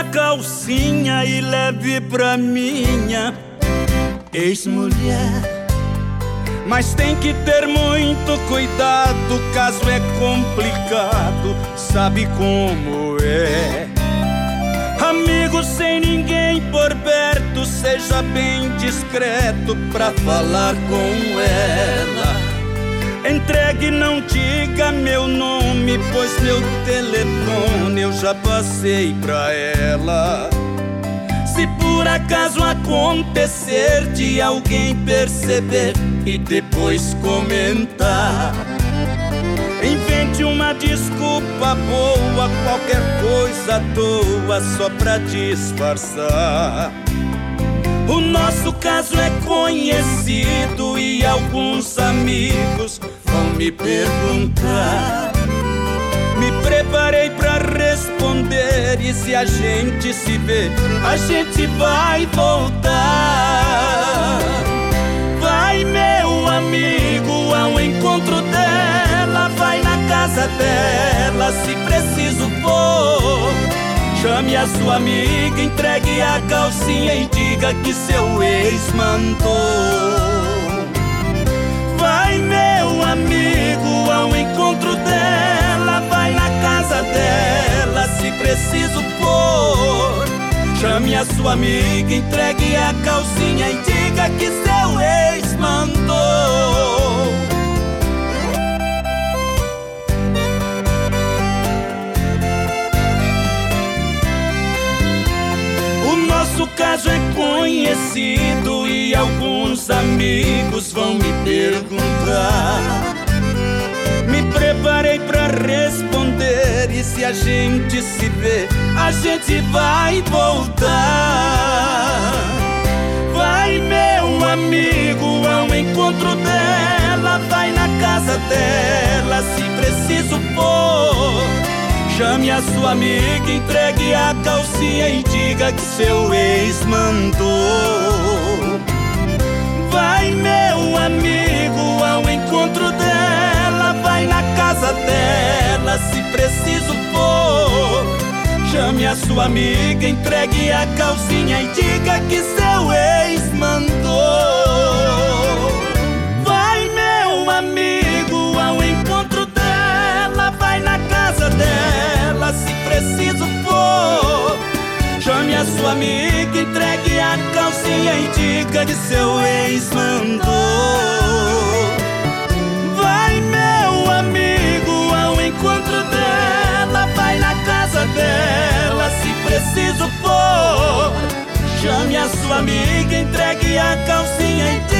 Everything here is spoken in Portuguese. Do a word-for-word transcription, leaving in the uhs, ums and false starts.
calcinha e leve pra minha ex-mulher. Mas tem que ter muito cuidado, caso é complicado, sabe como é. Amigo sem ninguém por perto, seja bem discreto pra falar com ela. Entregue, não diga meu nome, pois meu telefone eu já passei pra ela. Se por acaso acontecer de alguém perceber e depois comentar, invente uma desculpa boa, qualquer coisa à toa, só pra disfarçar. O nosso caso é conhecido e alguns amigos vão me perguntar. Me preparei pra responder, e se a gente se vê, a gente vai voltar. Vai, meu amigo, ao encontro dela, vai na casa dela, se preciso for. Chame a sua amiga, entregue a calcinha e diga que seu ex mandou. Vai, meu amigo, ao encontro dela, vai na casa dela, se preciso for. Chame a sua amiga, entregue a calcinha e diga que seu ex mandou. O nosso caso é conhecido e alguns amigos vão me perguntar. Me preparei pra responder, e se a gente se vê, a gente vai voltar. Vai, meu amigo, ao encontro dela, vai na casa dela, se preciso for. Chame a sua amiga, entregue a calcinha e diga que seu ex mandou. Vai, meu amigo, ao encontro dela, vai na casa dela, se preciso for. Chame a sua amiga, entregue a calcinha e diga que seu ex mandou. Vai, meu amigo, ao encontro dela, vai na casa dela, se preciso for. Chame a sua amiga, entregue a calcinha e diga que seu ex mandou. Vai, meu amigo, ao encontro dela, vai na casa dela, se preciso for. Chame a sua amiga, entregue a calcinha e diga